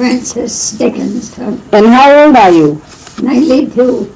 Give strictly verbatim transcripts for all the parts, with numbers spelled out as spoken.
Francis Dickinson. And how old are you? ninety-two.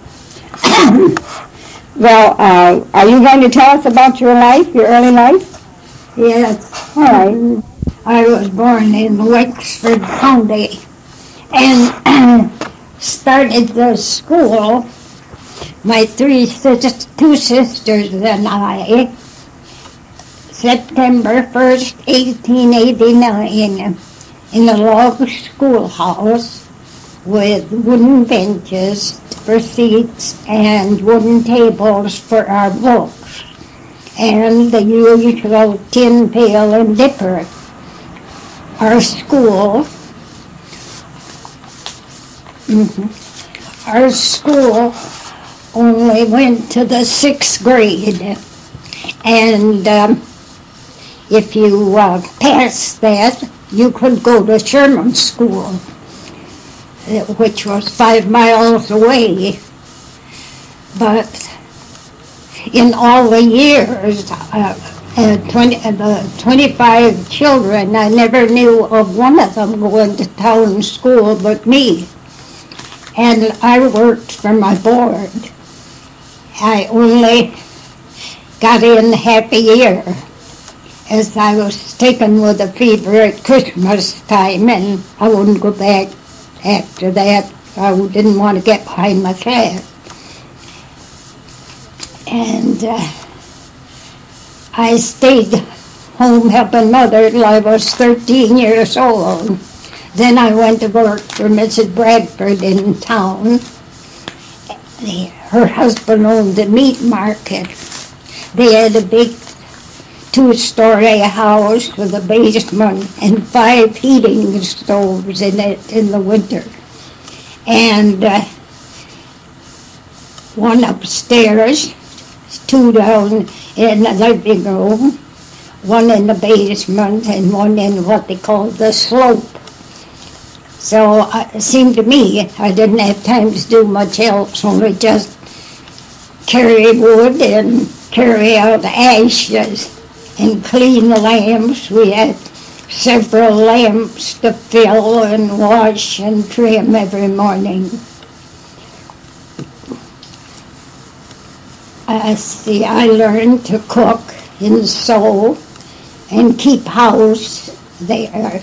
Well, uh, are you going to tell us about your life, your early life? Yes. All right. I was born in Wexford County and started the school, my three sis- two sisters and I, September first, eighteen eighty-nine, in a log schoolhouse with wooden benches for seats and wooden tables for our books, and the usual tin pail and dipper. Our school, mm-hmm, our school only went to the sixth grade, and um, if you uh, passed that, you could go to Sherman School, which was five miles away. But in all the years, uh, uh, twenty, uh, the twenty-five children, I never knew of one of them going to town school but me. And I worked for my board. I only got in half a year, as I was taken with a fever at Christmas time, and I wouldn't go back after that. I didn't want to get behind my class. And uh, I stayed home helping mother till I was thirteen years old. Then I went to work for Missus Bradford in town. Her husband owned a meat market. They had a big two-story house with a basement and five heating stoves in it in the winter. And uh, one upstairs, two down in the living room, one in the basement, and one in what they call the slope. So uh, it seemed to me I didn't have time to do much else, only just carry wood and carry out ashes and clean the lamps. We had several lamps to fill and wash and trim every morning. Uh, see, I learned to cook and sew and keep house there.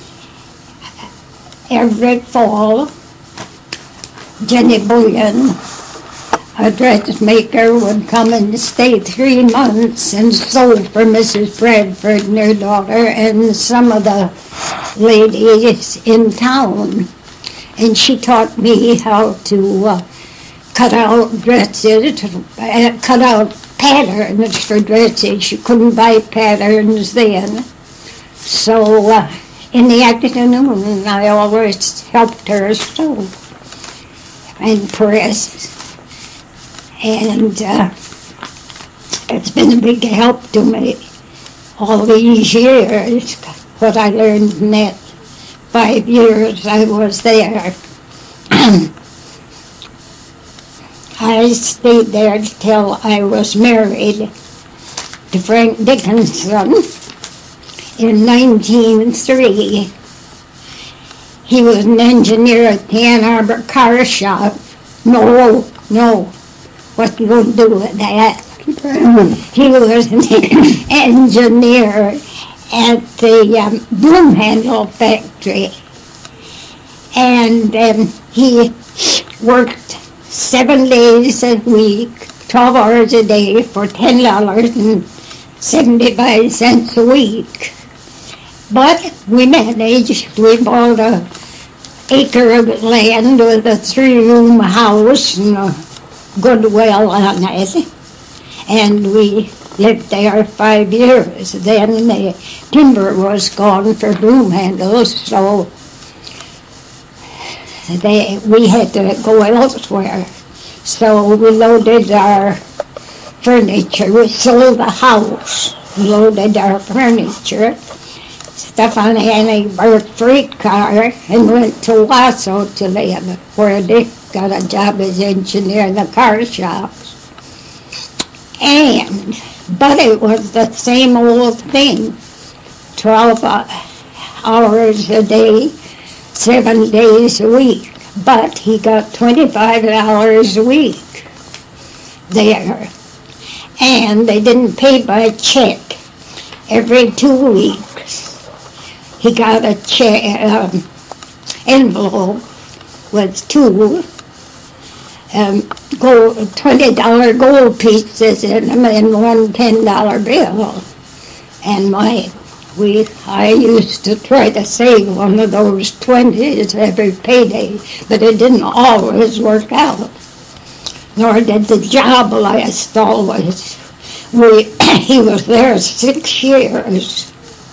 Every fall, Jenny Bullion, a dressmaker, would come and stay three months and sew for Missus Bradford and her daughter and some of the ladies in town. And she taught me how to uh, cut out dresses, uh, cut out patterns for dresses. You couldn't buy patterns then. So uh, in the afternoon, I always helped her sew and press. And uh, it's been a big help to me all these years, what I learned in that five years I was there. I stayed there till I was married to Frank Dickinson in nineteen oh three. He was an engineer at the Ann Arbor car shop. No, no. What you going to do with that? He was an engineer at the um, broom handle factory. And um, he worked seven days a week, twelve hours a day for ten dollars and seventy-five cents a week. But we managed. We bought a acre of land with a three-room house and a good well on it, and we lived there five years. Then the timber was gone for broom handles, so they we had to go elsewhere. So we loaded our furniture. We sold the house, loaded our furniture, stuff on Annie Burke freight car, and went to Wausau to live, where Dick got a job as engineer in the car shops. And, but it was the same old thing, twelve hours a day, seven days a week. But he got twenty-five dollars a week there. And they didn't pay by check. Every two weeks, he got a check, um, envelope with two um, gold, twenty dollar gold pieces in them and one ten dollar bill. And my, we, I used to try to save one of those twenties every payday, but it didn't always work out. Nor did the job last always. We, he was there six years.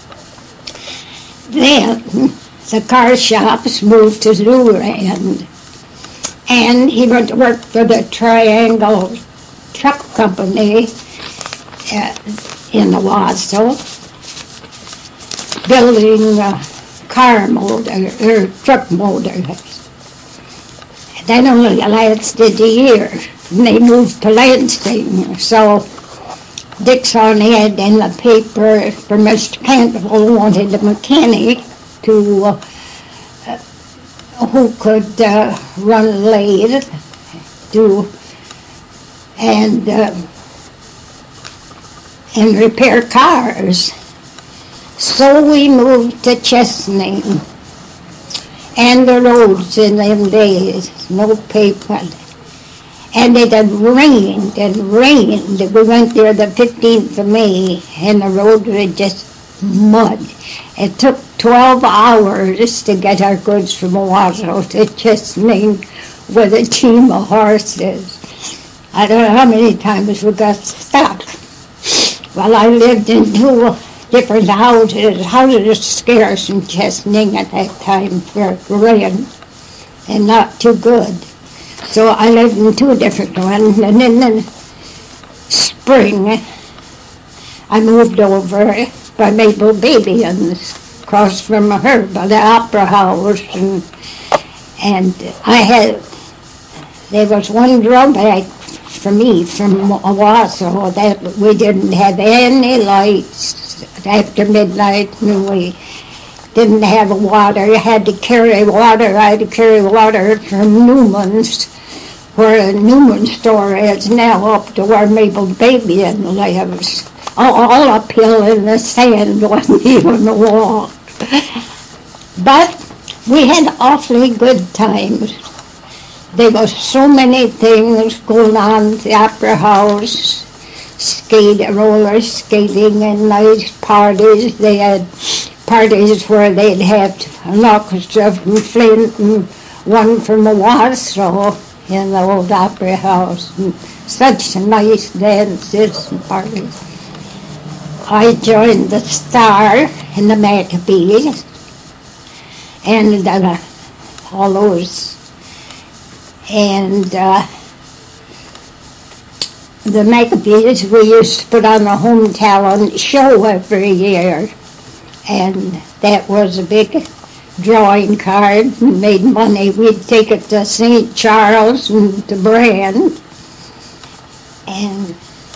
Then the car shops moved to Zooland, and he went to work for the Triangle Truck Company uh, in Owasso, building uh, car motor, or truck motors. That only lasted a year, and they moved to Lansing. So Dixon had in the paper for Mister Cantwell wanted a mechanic to uh, uh, who could uh, run a lathe, do and uh, and repair cars. So we moved to Chesaning. And the roads in them days, no pavement. And it had rained and rained. We went there the fifteenth of May, and the road was just mud. It took twelve hours to get our goods from Owasso to Chesaning with a team of horses. I don't know how many times we got stuck. Well, I lived in two different houses. Houses are scarce in Chesaning at that time for rent, and not too good. So I lived in two different ones, and in the spring, I moved over by Mabel Baby and across from her by the Opera House, and and I had, there was one drawback for me from Owasso, that we didn't have any lights after midnight, and we didn't have water. You had to carry water. I had to carry water from Newman's, where the Newman store is now, up to where Mabel Baby lives. All, all uphill in the sand, wasn't even a walk. But we had awfully good times. There was so many things going on at the Opera House. Skate, roller skating and nice parties. They had parties where they'd have an orchestra from Flint and one from Owasso in the old Opera House. And such nice dances and parties. I joined the Star and the Maccabees and uh, all those. And uh, the Maccabees, we used to put on a home talent show every year, and that was a big drawing card and made money. We'd take it to Saint Charles and to Brand, and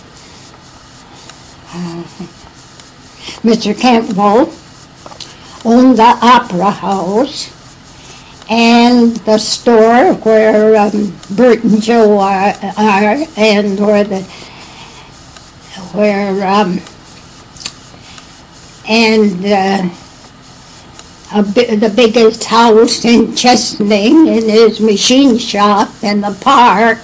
uh, Mister Campbell owned the Opera House and the store where um, Bert and Joe are, are and where the where um, and uh, a bi- the biggest house in Chesaning and his machine shop in the park,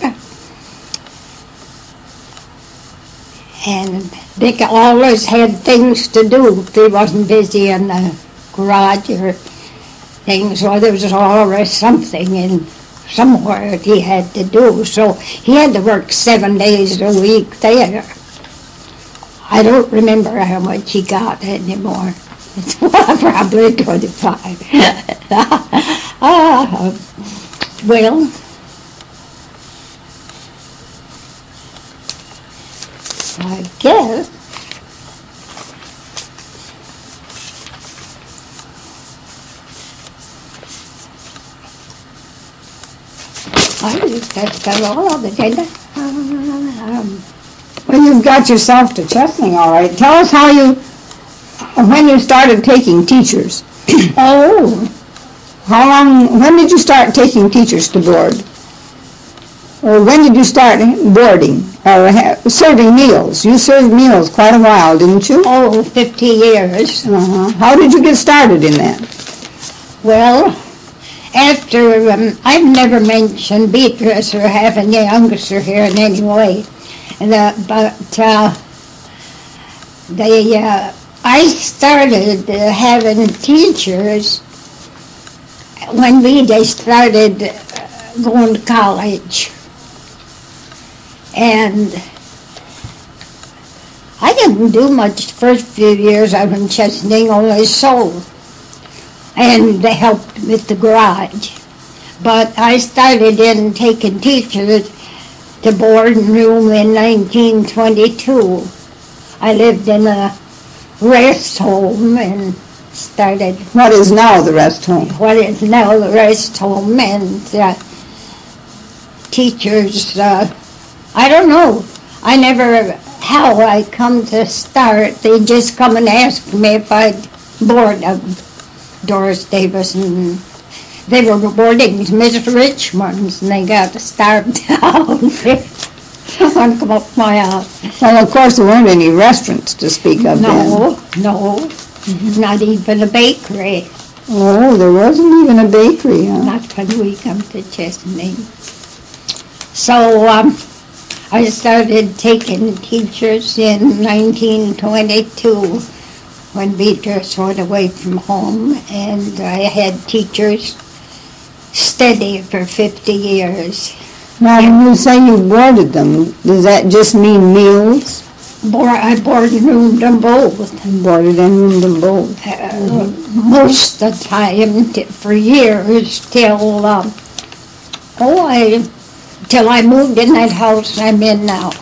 and Dick always had things to do if he wasn't busy in the garage or things, or there was always something in somewhere that he had to do. So he had to work seven days a week there. I don't remember how much he got anymore. It's probably twenty-five. uh, well, I guess I just that's got all of it, didn't I? Um, Well, you've got yourself to Chesaning, all right. Tell us how you, when you started taking teachers. oh, How long, when did you start taking teachers to board? Or when did you start boarding or ha- serving meals? You served meals quite a while, didn't you? Oh, fifty years. Uh-huh. How did you get started in that? Well, after, um, I've never mentioned Beatrice or having a youngster here in any way, and, uh, but uh, they, uh, I started uh, having teachers when we they started uh, going to college. And I didn't do much the first few years. I was in Chesaning, only sold. And they helped with the garage. But I started in taking teachers to boarding room in nineteen twenty-two. I lived in a rest home and started What is now the rest home? what is now the rest home, and uh, teachers, uh, I don't know. I never, how I come to start. They just come and ask me if I'd board them. Doris Davis, and they were boarding Missus Richmond's, and they got starved out. One come up my house. Well, of course, there weren't any restaurants to speak of then. No, no, not even a bakery. Oh, there wasn't even a bakery, huh? Not when we come to Chesaning. So um, I started taking teachers in nineteen twenty-two when Beatrice went away from home, and I had teachers steady for fifty years. Now, when you say you boarded them, does that just mean meals? Board, I boarded roomed them both. Boarded and roomed them both. Uh, most of the time, t- for years, till, um, oh, I, till I moved in that house I'm in now.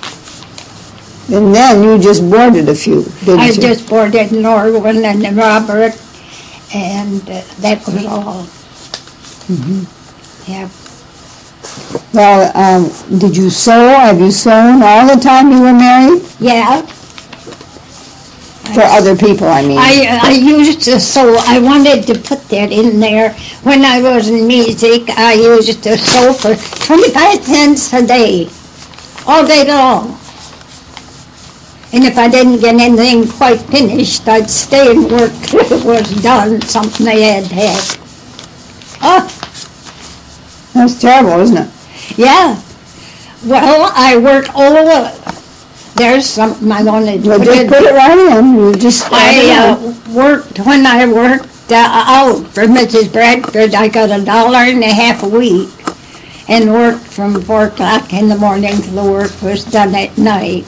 And then you just boarded a few, didn't I you? just boarded Norwin and Robert, and uh, that was all. Mm-hmm. Yeah. Well, um, did you sew? Have you sewn all the time you were married? Yeah. For other people, I mean. I, I used to sew. I wanted to put that in there. When I was in music, I used to sew for twenty-five cents a day, all day long. And if I didn't get anything quite finished, I'd stay and work till it was done, something I had to have. Oh, That's terrible, isn't it? yeah. Well, I work all, there's something I wanted to Well, put just in. put it right in. You just I uh, worked, when I worked uh, out for Missus Bradford, I got a dollar and a half a week, and worked from four o'clock in the morning till the work was done at night.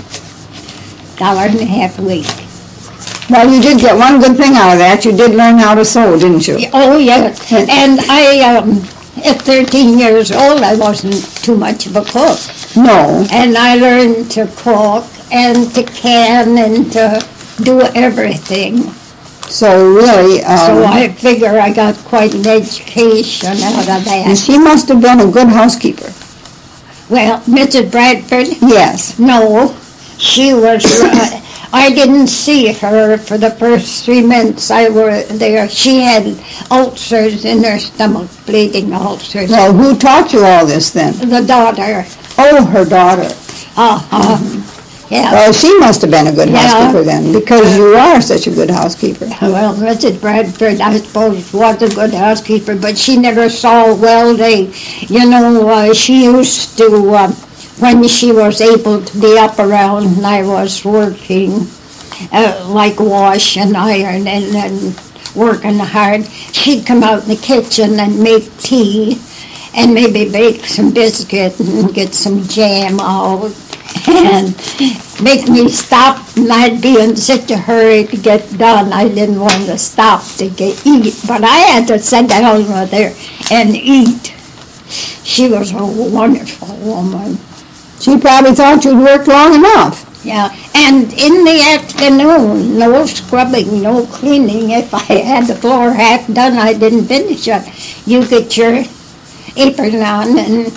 Dollar and a half a week. Well, you did get one good thing out of that. You did learn how to sew, didn't you? Oh, yes. And I, um, at thirteen years old, I wasn't too much of a cook. No. And I learned to cook and to can and to do everything. So really, um, So I figure I got quite an education out of and that. she must have been a good housekeeper. Well, Missus Bradford, Yes. no, she was, uh, I didn't see her for the first three months I were there. She had ulcers in her stomach, bleeding ulcers. Well, who taught you all this then? The daughter, Oh, her daughter. uh-huh, yeah. Well, she must have been a good Yeah. housekeeper then, because you are such a good housekeeper. Well, Missus Bradford, I suppose, was a good housekeeper, but she never saw well. They, you know, uh, she used to, uh, when she was able to be up around and I was working, uh, like wash and iron and, and working hard, she'd come out in the kitchen and make tea and maybe bake some biscuit and get some jam out and make me stop, and I'd be in such a hurry to get done. I didn't want to stop to get eat, but I had to sit down with her and eat. She was a wonderful woman. She probably thought you'd worked long enough. Yeah, and in the afternoon, no scrubbing, no cleaning. If I had the floor half done, I didn't finish it. You get your apron on, and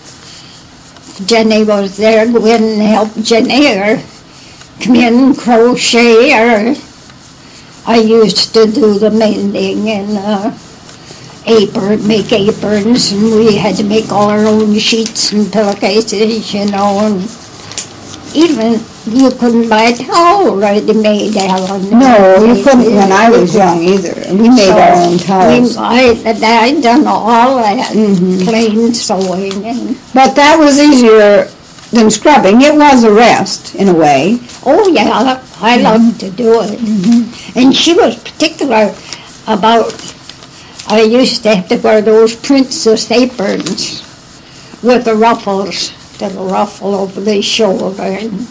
Jenny was there, go in and help Jenny, or come in, crochet, or I used to do the mending, and uh, apron, make aprons, and we had to make all our own sheets and pillowcases, you know, and even you couldn't buy a towel ready-made, Alan. No, you couldn't when I was young either. We made So, our own towels. We, I, I done all that, Mhm. plain sewing, and, But that was easier than scrubbing. It was a rest, in a way. oh yeah, I loved to do it. And she was particular about, I used to have to wear those princess aprons with the ruffles, the ruffle over the shoulder and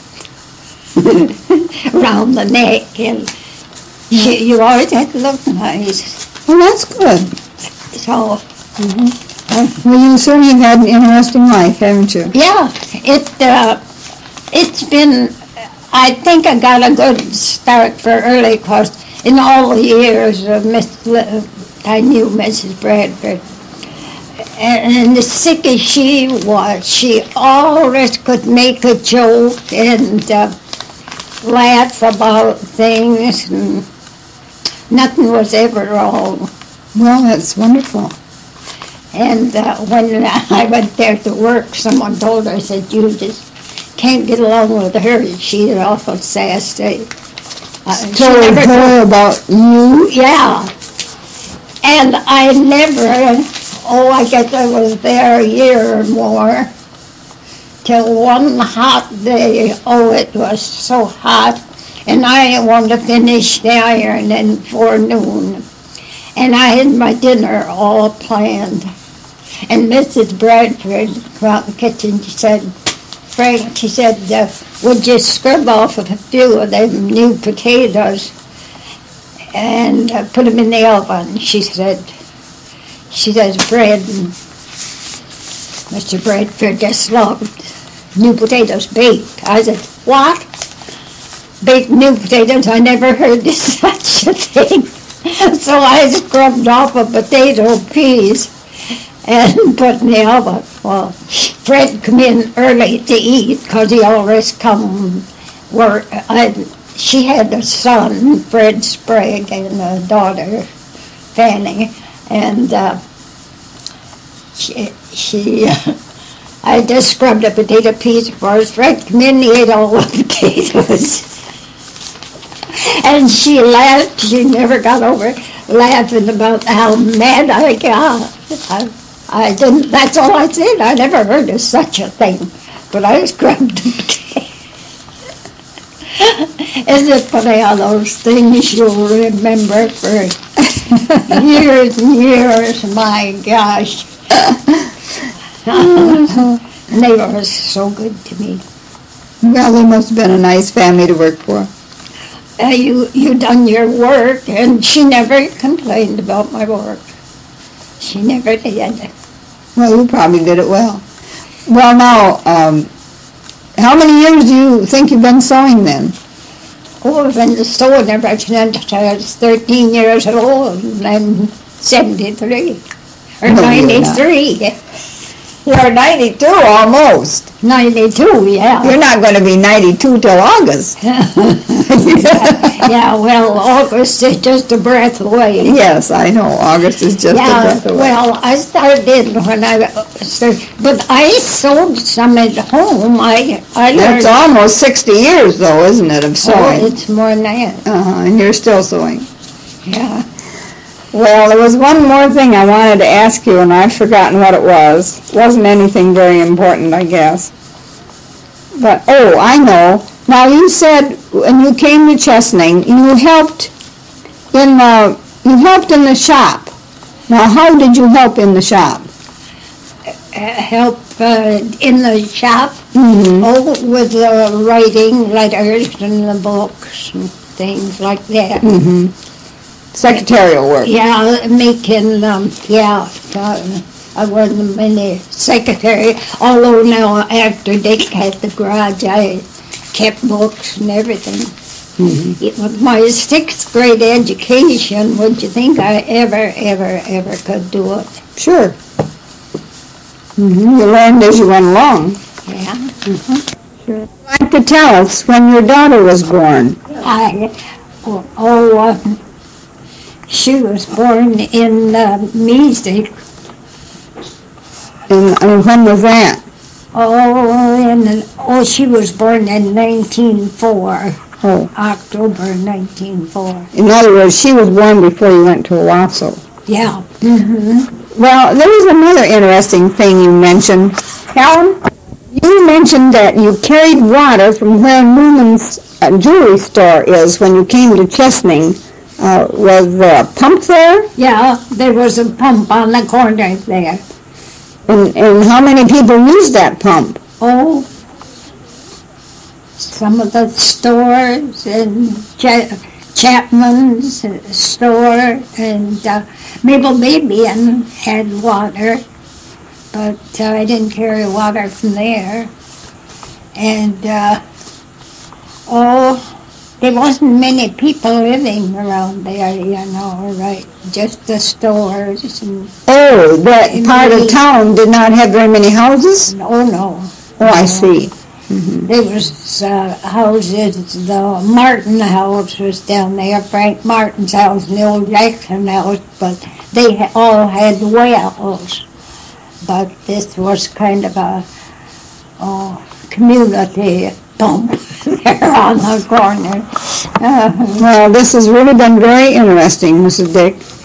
around the neck, and she, you always had to look nice. Well, that's good. So, Well, you certainly have had an interesting life, haven't you? yeah, it, uh, it's been, I think I got a good start for early, because in all the years of Miss, Li- I knew Missus Bradford, and, and as sick as she was, she always could make a joke and uh, laugh about things, and nothing was ever wrong. Well, that's wonderful. And uh, when I went there to work, someone told her, I said, you just can't get along with her. She's awful sassy. Uh, she Told never her about you? Yeah. And I never, oh, I guess I was there a year or more, till one hot day, oh, it was so hot, and I wanted to finish the ironing before noon. And I had my dinner all planned. And Missus Bradford came out in the kitchen, she said, Frank, she said, uh, would you scrub off a few of them new potatoes and uh, put them in the oven? She said, she says, Fred and Mister Bradford just loved new potatoes baked. I said, what? Baked new potatoes? I never heard of such a thing. So I scrubbed off a potato piece and put in the oven. Well, Fred come in early to eat, because he always come work. I, she had a son, Fred Sprague, and a daughter, Fanny, and uh, she, she I just scrubbed a potato piece for us. Fred come in, he ate all the potatoes. And she laughed. She never got over laughing about how mad I got. I, I didn't. That's all I said. I never heard of such a thing. But I scrubbed the potato. Isn't it funny how those things you'll remember for years and years? My gosh. And they were so good to me. Well, they must have been a nice family to work for. Uh, you you done your work, and she never complained about my work. She never did. Well, you probably did it well. Well, now, um, how many years do you think you've been sewing then? Oh, I've been sewing ever since I was thirteen years old, and I'm seventy-three, or No, you're not. ninety-three. You're ninety-two almost. ninety-two, yeah. You're not going to be ninety-two till August. Yeah, well, August is just a breath away. Yes, I know. August is just Yeah, a breath away. well, I started when I started, but I sewed some at home. I I learned. That's almost sixty years, though, isn't it, of Oh, sewing? it's more than that. Uh-huh, and you're still sewing. Yeah. Well, there was one more thing I wanted to ask you, and I've forgotten what it was. Wasn't anything very important, I guess. But, oh, I know. Now, you said when you came to Chesaning, you helped in the, you helped in the shop. Now, how did you help in the shop? Uh, help uh, in the shop. Mm-hmm. Oh, with the writing letters and the books and things like that. Mm-hmm. Secretarial work. Yeah, making, um, yeah, uh, I wasn't many secretary, although now after Dick had the garage, I kept books and everything. Mm-hmm. It was my sixth grade education. Would you think I ever, ever, ever could do it? Sure. Mm-hmm. You learned as you went along. Yeah. Sure. Like to tell us when your daughter was born. I, oh, oh uh, She was born in uh, Music. And, and when was that? Oh, in, oh, she was born in nineteen oh four, Oh, October nineteen oh four. in other words, she was born before you went to Owasso. Yeah. Mm-hmm. Well, there was another interesting thing you mentioned. Helen, you mentioned that you carried water from where Newman's uh, jewelry store is when you came to Chesaning. Uh, was there a pump there? Yeah, there was a pump on the corner there. And, and how many people used that pump? Oh, some of the stores and Ch- Chapman's store and uh, Mabel Babian had water, but uh, I didn't carry water from there. And uh, oh, there wasn't many people living around there, you know, right? Just the stores and Oh, that And part of we- town did not have very many houses? oh no. Oh, I No. see. There was uh, houses, the Martin house was down there, Frank Martin's house, and the old Jackson house, but they ha- all had wells. But this was kind of a oh, community pump there on the corner. Uh, Well, this has really been very interesting, Missus Dick.